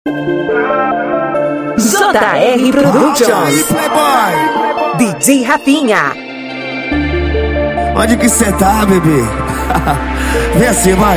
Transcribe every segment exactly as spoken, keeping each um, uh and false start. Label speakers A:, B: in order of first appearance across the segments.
A: J R Productions, D J Rafinha.
B: Onde que cê tá, bebê? Vem assim, vai.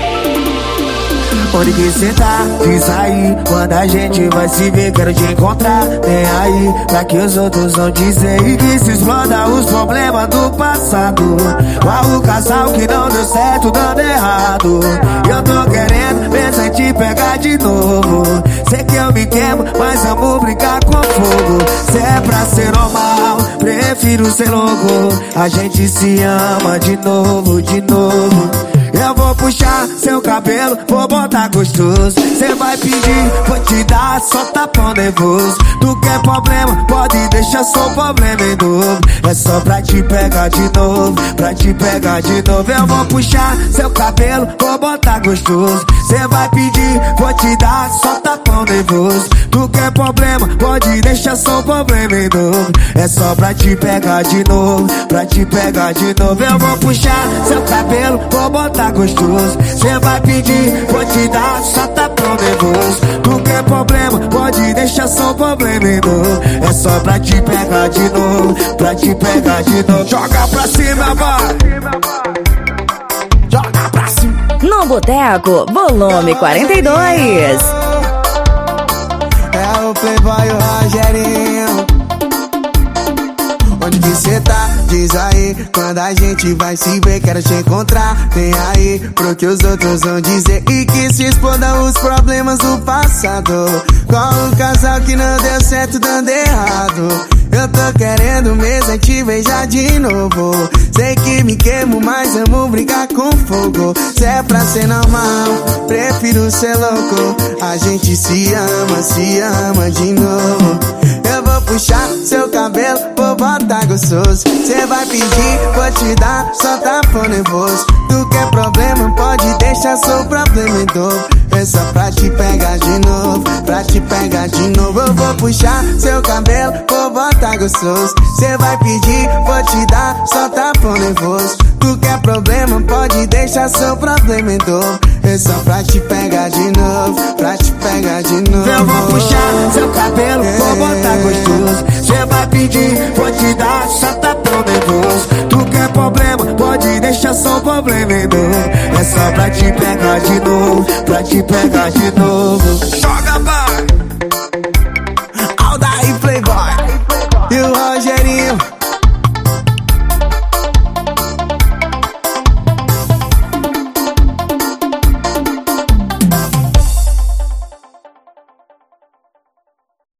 B: Onde que cê tá? Diz aí. Quando a gente vai se ver, quero te encontrar. Vem aí, pra que os outros vão dizer e que se exploda os problemas do passado. Qual o casal que não deu certo, dando errado? Eu tô querendo pensar em te pegar de novo. Sei que eu me queimo, mas amo brincar com fogo. Se é pra ser normal, prefiro ser louco. A gente se ama de novo, de novo. Eu vou puxar seu cabelo, vou botar gostoso. Cê vai pedir, vou te dar, só tapão nervoso. Tu quer problema, pode deixar, só problema em novo. É só pra te pegar de novo, pra te pegar de novo. Eu vou puxar seu cabelo, vou botar gostoso. Cê vai pedir, vou te dar, só tapão nervoso. Tu quer problema, pode deixar, só problema em novo. É só pra te pegar de novo, pra te pegar de novo. Eu vou puxar seu cabelo, vou botar gostoso. Cê vai pedir, vou te dar, só tapão nervoso. Tu quer problema, pode deixar, só problema em novo. É só pra te pegar de novo, pra te pegar de novo. Joga pra cima, vai. Joga pra cima.
A: No Boteco, volume quarenta e dois.
C: É o Playboy, o Rogerinho. Onde que cê tá? Diz aí. Quando a gente vai se ver, quero te encontrar. Vem aí, pro que os outros vão dizer e que se exploda os problemas do passado. Qual o casal que não deu certo, dando errado? Eu tô querendo mesmo é te beijar de novo. Sei que me queimo, mas amo brincar com fogo. Se é pra ser normal, prefiro ser louco. A gente se ama, se ama de novo. Eu vou puxar seu cabelo, vou botar gostoso. Cê vai pedir, vou te dar, só tapão nervoso. Tu quer problema, pode deixar, sou problema em dobro. É só pra te pegar de novo, pra te pegar de novo. Eu vou puxar seu cabelo, vou botar gostoso. Cê vai pedir, vou te dar, só tapão nervoso. Tu quer problema, pode deixar, sou problema em dobro. É só pra te pegar de novo, pra te pegar de novo.
B: Eu vou puxar seu cabelo, vou botar gostoso. Cê vai pedir, vou te dar, só tapão nervoso. Tu quer problema, pode deixar, só problema em novo. É só pra te pegar de novo, pra te pegar de novo.